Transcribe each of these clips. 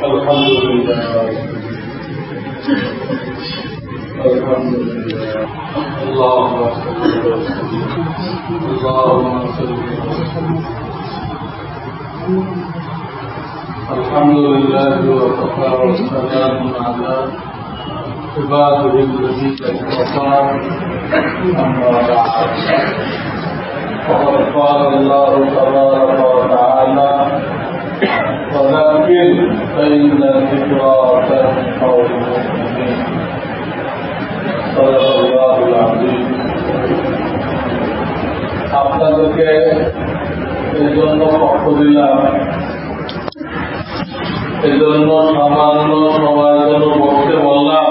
الحمد لله الحمد لله اللهم صل الحمد لله وكفى والسلام على عباده الذين اصطفى أما بعد فقد قال الله تبارك وتعالى وذكر فإن الذكرى تنفع المؤمنين صدق الله العظيم আপনাদেরকে এই জন্য পক্ষ দিলাম, এজন্য সামান্য সময়ের জন্য বলতে বললাম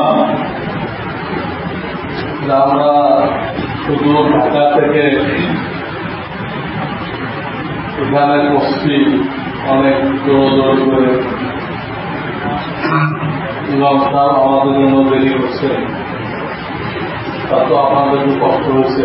যে আমরা শুধু ঢাকা থেকে এখানে বসছি অনেক দৌড় করে ইমাম সাহেব আমাদের জন্য দেরি করছে, তা তো আপনাদের খুব কষ্ট হয়েছে।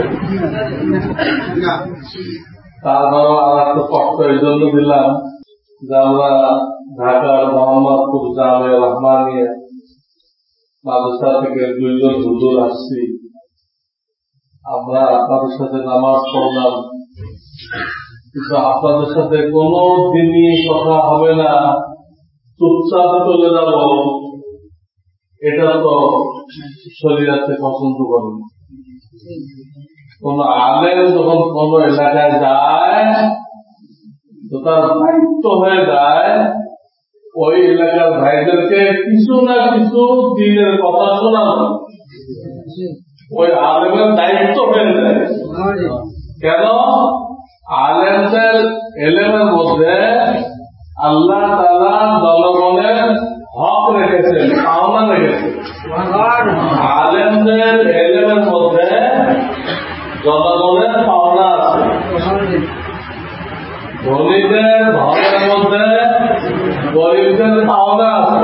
তারপরও আর একটা কষ্ট এই জন্য দিলাম যে আমরা ঢাকার মোহাম্মদপুর জামে রহমানিয়া মাদ্রাসা থেকে 2 জন হুজুর আসছি। আমরা আপনাদের সাথে নামাজ পড়লাম, কিন্তু আপনাদের সাথে কোনো দিনই কথা হবে না, চুপচাপ চলে যাব, এটা তো শরীয়তে পছন্দ করেন। কোন আলেম যখন কোন এলাকায় যায় তো তার দায়িত্ব হয়ে যায় ওই এলাকার ভাইদেরকে কিছু না কিছু দিনের কথা শোনানো, ওই আলেমের দায়িত্ব হয়ে যায়। কেন? আলেমদের এলেমের মধ্যে আল্লাহ তাআলা জনগণের হক রেখেছেন, পাওনা রেখেছেন। আলেমদের এলেমের মধ্যে জনগণের পাওনা আছে। ধনীদের ঘরের মধ্যে গরিবদের পাওনা আছে।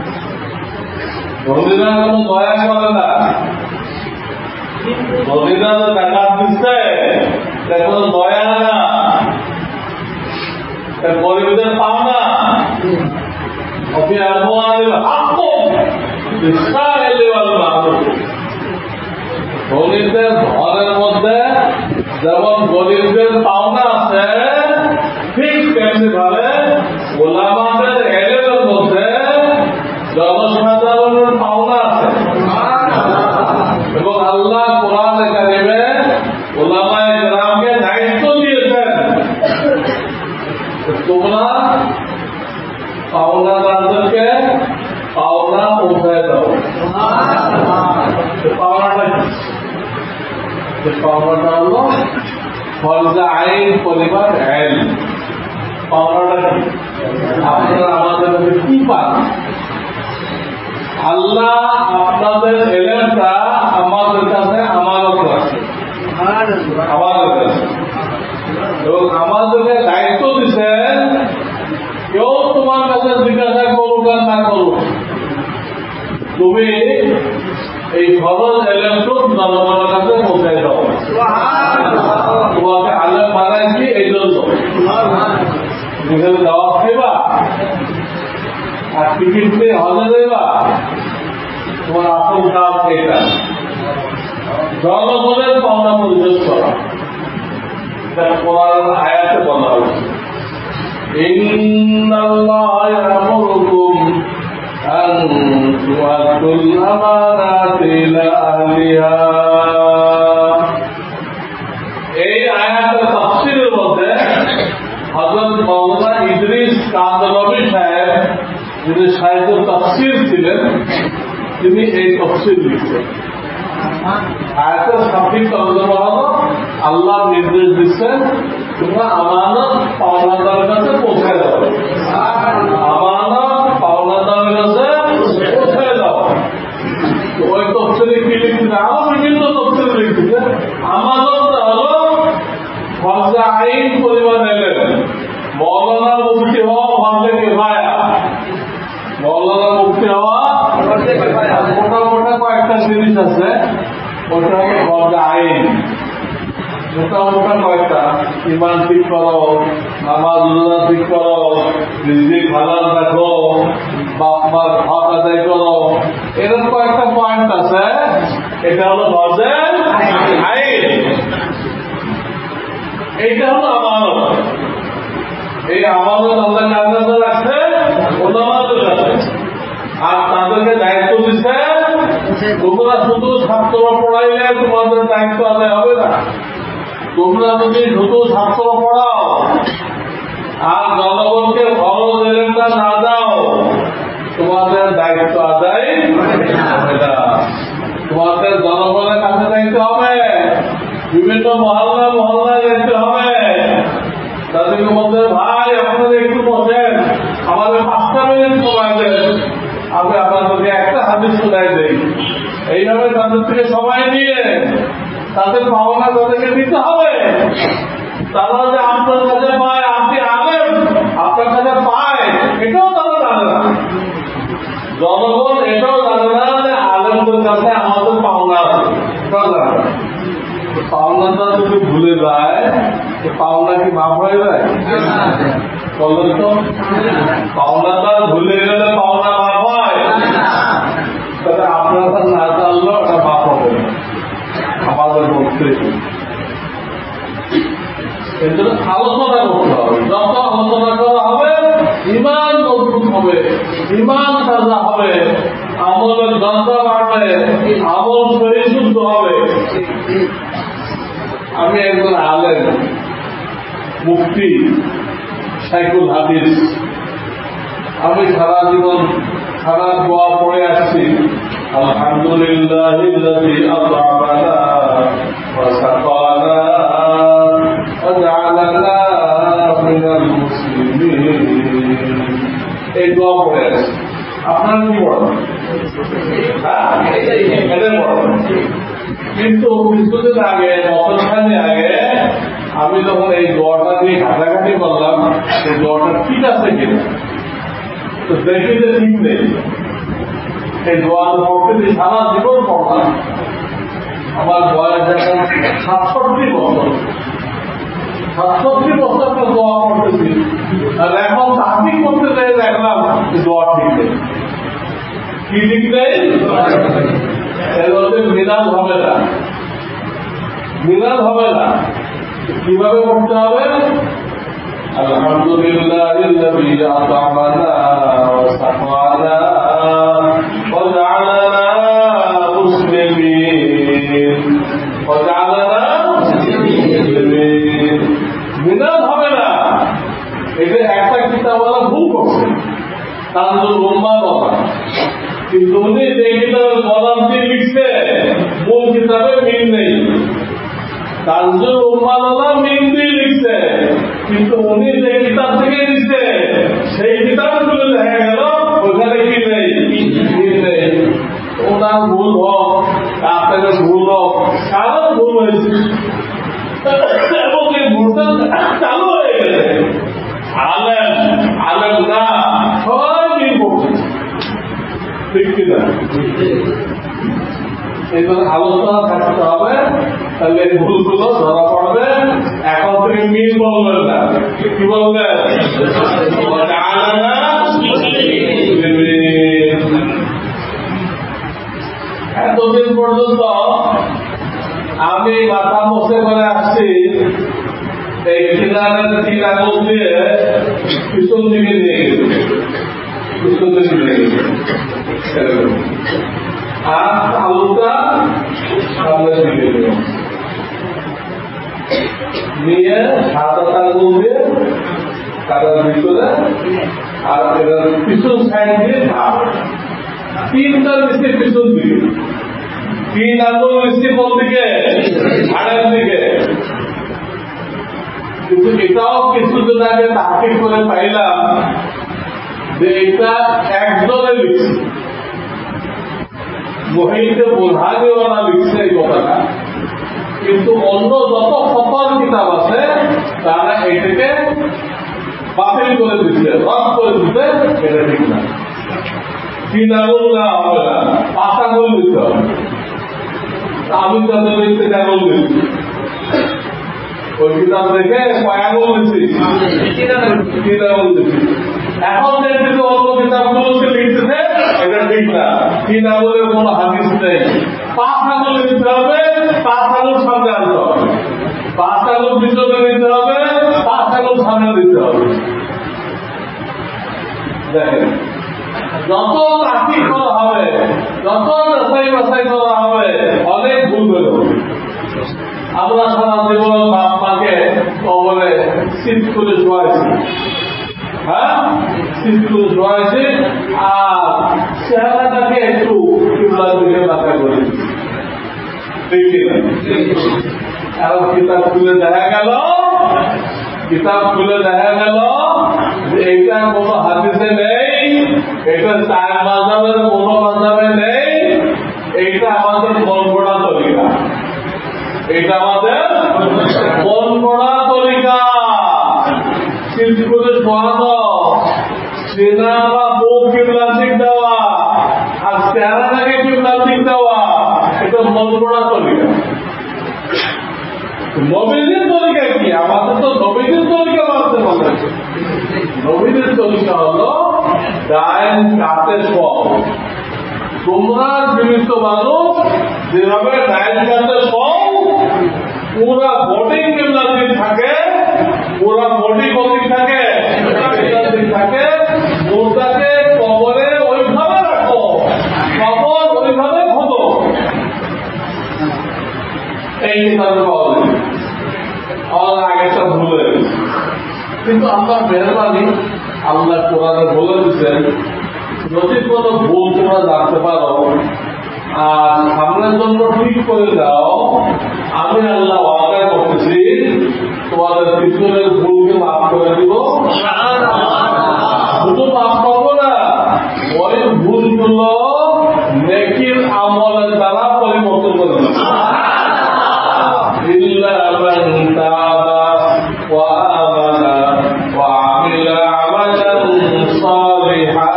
ধনীরা কোন দয়া করে না, ধনীরা টাকা দিচ্ছে কোন দয়া না, গরিবদের পাওনা ধনীদের ঘরের মধ্যে যেমন গরিবদের পাওনা আছে, ঠিক তেমনি ভাবে ওলামাদের এলেমের মধ্যে জনসাধারণের পাওনা আছে। এবং আল্লাহ কোরআনে কারিমে ওলামায়ে কেরামকে দায়িত্ব দিয়েছেন, তোমরা পাওনাদারদেরকে পাওনা পৌঁছায় দাও। পাওনাটা কি? পাওনাটা হলো ফরজে আইন পরিবার আইন। পাওনাটা কি? আপনারা আমাদের কি পান? আল্লাহ আপনাদের এলেমটা আমাদের কাছে আমানত রাখে, আমাদের কাছে, এবং আমাদেরকে দায়িত্ব দিচ্ছেন কেউ তোমার কাছে জিজ্ঞাসা করুক আর না করুক, তুমি এই খরচ এলেমটু জনগণের কাছে পৌঁছাই দাও। তোমাকে আলেম বানাইছি এই জন্য যেখানে দাওয়াত খাইবা আর টিকিট নিয়ে হজে যাইবা, তোমার আসল কাজ এটা, জনগণের পাওনা পরিশোধ করা। কোরআনের আয়াতে বলা হয়েছে ইন্নাল্লাহা ইয়ামুরুকুম আন তুআদ্দুল আমানাতি ইলা আহলিহা। এই আয়াতের তাফসীরের মধ্যে হযরত মাওলানা ইদ্রিস কান্দরবী সাহেব, যিনি শায়খুল তাফসীর ছিলেন, তিনি এই তাফসীর লিখছেন। আয়াতের সঠিক তর্জমা হলো আল্লাহ নির্দেশ দিচ্ছেন তোমরা আমানত পাওনাদারের কাছে পৌঁছায় দাও, আমানত পাওনাদারের কাছে পৌঁছায় দাও। ওই তফসিলে কি লিখতেছে? আরো বিভিন্ন তফসিল লিখতেছে আমানতটা হলো ফরজে আইন পরিমাণ এলেন। মৌলানা মুফতি হওয়া ফরজে কিফায়া, মৌলানা মুফতি হওয়া মোটা মোটা কয়েকটা জিনিস আছে, ওটা হলো ফরজে আইন। মোটা মোটা কয়েকটা, ইমান ঠিক করো, নামাজ রোজা ঠিক করো, রিজিক হালাল রাখো, আমার হক আদায় করো, এরকম কয়েকটা পয়েন্ট আছে। এটা হলো হজের আইন, এইটা হলো আমানত। এই আমানত আল্লাহ কাছে রাখছে ওলামাদের কাছে, আর তাদেরকে দায়িত্ব দিচ্ছে তোমরা শুধু ছাত্র পড়াইলে তোমাদের দায়িত্ব আদায় হবে না। তোমরা যদি শুধু ছাত্র পড়াও আর জনগণকে খরচ এলেনটা না দাও, তোমাদের দায়িত্ব আদায় হবে না। তোমাদের জনগণের কাছে দায়িত্ব হবে, বিভিন্ন মহল্লায় দায়িত্ব হবে। তাদেরকে বলতে ভাই আপনারা একটু বসেন, আমাদের 5 মিনিট সময় দেন, আমি আপনাদেরকে একটা হাদিস শোনাই দেই। এইভাবে তাদের থেকে সময় নিয়ে তাদের পাওনা তাদেরকে দিতে হবে। তারা যে আপনার কাছে পায়, আপনি আলেম আপনার কাছে পায়, এটাও তারা জানে না। জনগণ এটাও জানে না যে আলেমদের কাছে আমাদের পাওনা আছে, এটাও জানে না। পাওনাটা যদি ভুলে যায়, পাওনা কি মাফ হয়ে যায়? বলেন তো, পাওনাটা ভুলে গেলে পাওনা মাফ হয়? তাহলে আপনারা না জানলেও ওটা মাফ হবে না, আমাদের বলতে। এর জন্য আলোচনা করতে হবে। যত আলোচনা করা হবে ইমান মজবুত হবে, ইমান তাজা হবে, আমলের দরজা বাড়বে, আমল শরীর শুদ্ধ হবে। আমি একজন আলেম, মুফতি শাইখুল হাদিস। আমি সারা জীবন সারা দোয়া পড়ে আসছি, আলহামদুলিল্লাহিল্লাযী আত'আমানা ওয়া সাকানা ওয়া জা'আলানা মিনাল মুসলিমিন। এই দোয়া পড়ে আসছি। আপনারা কি পড়েন? এটাই পড়েন। কিন্তু কিছুদিন আগে, বছরখানি আগে, আমি যখন এই দোয়াটা নিয়ে ঘাটাঘাটি করলাম, এই দোয়াটা ঠিক আছে কিনা, তো দেখি যে ঠিক নেই। এই দোয়ার পড়তে সারা জীবন পড়লাম। আমার বয়স এখন 67 বছর। 67 বছর তো দোয়া পড়তেছি, আর এখন তাহকিক করতে চাই দেখলাম দোয়া ঠিক নেই। কি ঠিক নেই? এর মধ্যে মিলাদ হবে না, মিলাদ হবে না। কিভাবে করতে হবে? আলহামদুলিল্লাহিল্লাযী আত'আমানা ওয়া সাকানা ওয়া জা'আলানা মুসলিমিন ওয়া জা'আলানা মুসলিমিন। মিলাদ হবে না। এটা একটা কিতাবওয়ালা ভুল করছে, তানজুল উম্মাহ বলা। কিন্তু উনি যে কিতাবের বলাম দিয়ে লিখছে, মূল কিতাবে মিল নেই। তানজুল উম্মাহ মিল দিয়ে লিখছে, কিন্তু উনি যে কিতাব থেকে লিখছে সেই কিতাবে তুলে দেখা গেল ওখানে কি নেই, মিল নেই। ওনার ভুল হোক, আপনাদের ভুল হোক, কারো ভুল হয়েছে এবং এই ভুলটা চালু হয়ে গেছে। আলেম আলেম না, সবাই মিল করছে, ঠিক কিনা? এই জন্য আলোচনা থাকতে হবে, তাহলে এই ভুলগুলো ধরা পড়বে। এখন থেকে মিল বলবেন না, কি বলবেন? এতদিন পর্যন্ত আমি মাথা বসে করে আসছি এই কিনারের 3 আঙুল দিয়ে পিছন দিকে নিয়ে গেছে, পিছন দিকে নিয়ে গেছে, আর আলুটা সামনের দিকে নিয়ে 7 আঙুল দিয়ে কাদার ভিতরে, আর এবার পিছন সাইড দিয়ে 3টা নিচে পিছন দিকে, 3 আঙুল নিচে কোন দিকে? ঘাড়ের দিকে। কিন্তু এটাও কিছুদিন আগে তাহকিক করে পাইলাম যে এটা একজনে লিখছে, মহিতে বোঝানেওয়ালা লিখছে এই কথাটা। কিন্তু অন্য যত ফতোয়ার কিতাব আছে তারা এটাকে বাতিল করে দিচ্ছে, রদ করে দিচ্ছে। এটা ঠিক না। 3 আঙুল না হবে না, 5 আঙুল দিতে হবে। আমি তাদের লিখতে আঙুল দিচ্ছি, ওই কিতাব দেখে কয় আঙুল দিচ্ছি? 3 আঙুল দিচ্ছি। এখন দেখছি অন্য কিতাবগুলোকে লিখতেছে কিনা বলে কোন হাদিস নেই। 5 আঙুল নিতে হবে, 5 আঙুল সামনে আনতে হবে, 5 আঙুল পিছনে নিতে হবে, 5 আঙুল সামনে দিতে হবে। দেখেন যত তাকিদ করা হবে, যত যাচাই বাছাই করা হবে, অনেক ভুল বেরোবে। আমরা সারা জীবন বাপ মাকে কবরে শীত করে শোয়াইছি, হ্যাঁ শীত করে শোয়াইছি, আর চেহারাটাকে একটু কিবলার দিকে বাঁকা করে দেখি না। এখন কিতাব খুলে দেখা গেল, যে এটা কোনো হাদিসে নেই, এটা 4 মাযহাবের কোনো মাযহাবে নেই, এইটা আমাদের মন গড়া তরিকা, এটা আমাদের মন গড়া তরিকা। শীত করে শোয়ানো, সেনা বা মুখ কিবলান্তিক দেওয়া, আর চেহারাটাকে কিবলান্তিক দেওয়া, এটা মন গড়া তরিকা। নবীদের তরিকা কি? আমাদের তো নবীদের তরিকা মানতে হবে। নবীদের তরিকা হলো ডাইন কাতে শোয়াও। তোমরা জীবিত মানুষ যেভাবে ডাইন কাতে শোও, পুরা বডি কিবলান্তিক থাকে, পুরা বডি গতি থাকে, থাকে, মুর্দাকে কবরে ওইভাবে রাখো, কবর ওইভাবে খোঁজো। এই কিতাবে পাওয়া যায়। আমাদের আগেটা ভুলে, কিন্তু আল্লাহ মেহরবানি, আল্লাহ কোরআনে বলে দিচ্ছেন যদি কোনো ভুল তোমরা জানতে পারো আর সামনের জন্য ঠিক করে দাও, আমি আল্লাহ ওয়াদা করতেছি তোমাদের পিছনের ভুলকে মাফ করে দিব। শুধু মাফ করবো না, ওই ভুলগুলো নেকির আমলের দ্বারা পরিবর্তন করে দেব। إلا من تاب وآمن وعمل عملا صالحا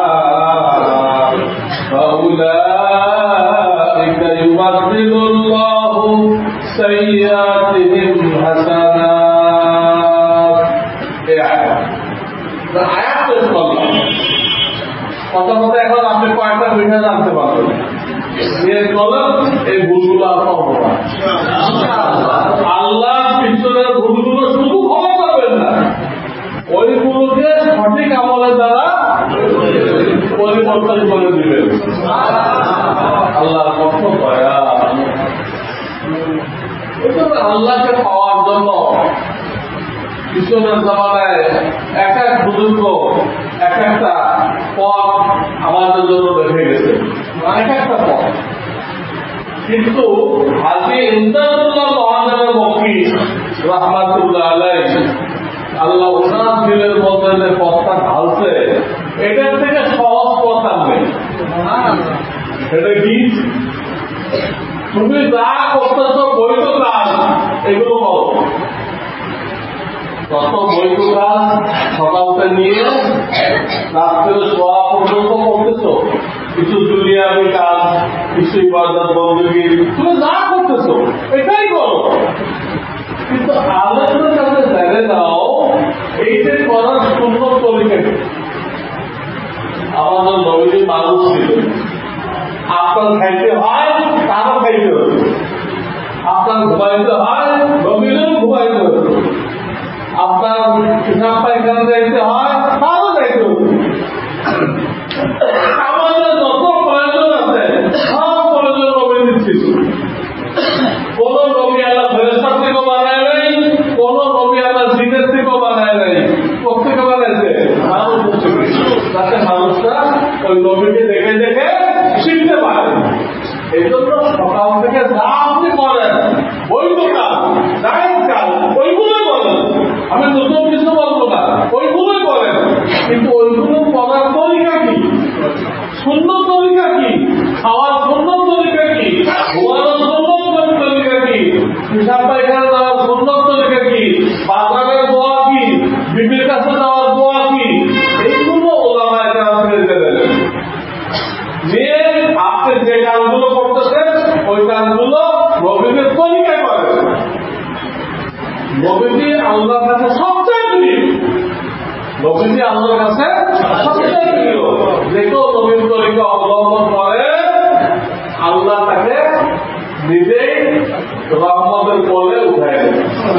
فأولئك يبدل الله سيئاتهم حسنات। আয়াত পেশ করলাম, কথা কথা এখন আপনি কয়েকটা বিষয় জানতে পারবেন। এই ভুলগুলো আপনার হবে না। আল্লাহ পিছনের ভুলগুলো শুধু ক্ষমা করবেন না, ওইগুলোকে সঠিক আমলের দ্বারা পরিবর্তন করে দিবেন। আল্লাহর কত দয়া। আল্লাহকে পাওয়ার জন্য পিছনের জামানায় এক এক বুজুর্গ এক একটা পথ আমাদের জন্য রেখে গেছে, এক একটা পথ। কিন্তু হাজী ইমদাদুল্লাহ মহাজনের মক্কি রাহমাতুল্লাহ আলাইহি, আল্লাহ ওনার দিলের মধ্যে যে পথটা ঢালছে, এটার থেকে সহজ পথ আনবে। এটা কি? তুমি যা করতেছ বৈধ কাজ, এগুলো করো। যত বৈধ কাজ সকালতে নিয়ে রাত্রে শোয়া পর্যন্ত করতেছ, কিছু দুনিয়াবি কাজ, কিছু ইবাদত বন্দী, তুমি যা করতেছ এটাই করো। কিন্তু আল্লাহর কাছে জেনে দাও এইটা করার সুন্দর তরিকা কি। আমাদের নবীজি মানুষ ছিল, আপনার খাইতে হয় তারও খাইতে হতো, আপনার ঘুমাইতে হয় নবীদেরও ঘুমাইতে হতো, আপনার হিসাব পায়খানা যাইতে হয় তারও যাইতে হতো। আমাদের যত প্রয়োজন আছে সব প্রয়োজন নবী দিচ্ছিল। কোন নবী আল্লাহ ফেরেশতার থেকেও বানায় নাই, কোন নবী আল্লাহ জিনের থেকেও বানায় নাই। প্রত্যেকে বানাইছে মানুষ থেকে, যাতে মানুষরা ওই নবীকে দেখে দেখে শিখতে পারে। এই জন্য সকাল থেকে যা আপনি করেন বৈধ কাজ, জায়েজ কাজ, ওইগুলোই করেন। আমি নতুন কিছু বলবো না, ওইগুলোই করেন। কিন্তু ওইগুলো করার তরিকা কি, সুন্দর তরিকা কি, খাওয়ার সুন্দর তরিকা কি, ঘুমানোর সুন্দর তরিকা কি, হিসাব পায়খানা যাওয়ার সুন্দর তরিকা কি, বাজারের দোয়া কি, বিবির কাছে যাওয়ার দোয়া কি, এইগুলো ওলামায়ে কেরাম জেনে নেন। যে আপনি যে কাজগুলো করতেছেন ওই কাজগুলো নবীদের তরিকায় করেন। নবীজি আল্লাহর কাছে সবচেয়ে প্রিয়, নবীজি আল্লাহর কাছে সবচেয়ে প্রিয়। যে কেউ নবীর তরিকা অবলম্বন করে নিজেই রহমতের কোলে উঠায় দেবে।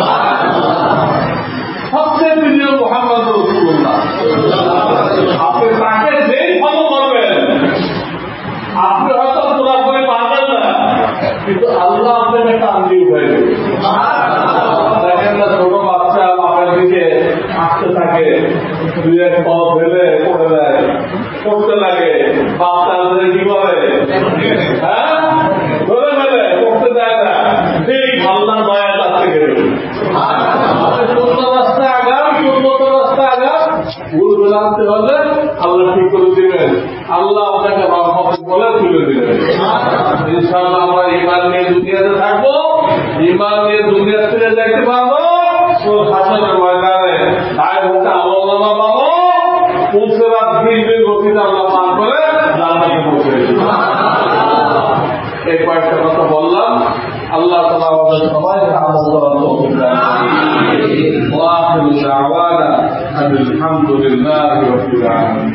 সবচেয়ে প্রিয় মুহাম্মদ রাসূলুল্লাহ, আপনি তাকে যেই ফলো করবেন, আপনি হয়তো পুরাপুরি পারবেন না, কিন্তু আল্লাহ আপনাকে একটা আঙ্গি উঠাই দেবে। দেখেন না, ছোট বাচ্চা বাপের দিকে আসতে থাকে, দুই এক পা ফেলে পড়ে দেয়, পড়তে লাগে, বাচ্চাদের কি করে, হ্যাঁ ধরে ফেলে, পড়তে দেয় না। ঠিক আল্লাহর দয়া তার থেকে সুন্দর রাস্তায় আগাম, উন্নত রাস্তায় আগাম, ভুল বেড়াতে হলে আল্লাহ ঠিক করে দিবেন, আল্লাহ আপনাকে রহমত বলে তুলে দিবেন। ইনশাআল্লাহ আমরা ঈমান নিয়ে দুনিয়াতে থাকবো, ঈমান নিয়ে দুনিয়া ছেড়ে দেখতে পারবো, হাসরের ময়দানে দায় হচ্ছে আমলনামা পাবো, পুলসেরাত ধীরে গতিতে আল্লাহ পান করে জান্নাতে পৌঁছে দেব। এই কয়েকটা কথা বললাম, আল্লাহ তাআলা আমাদের সবাইকে আমল করার তৌফিক দান করুন। ওয়া আখিরু দাওয়ানা আলহামদুলিল্লাহি রাব্বিল আলামিন।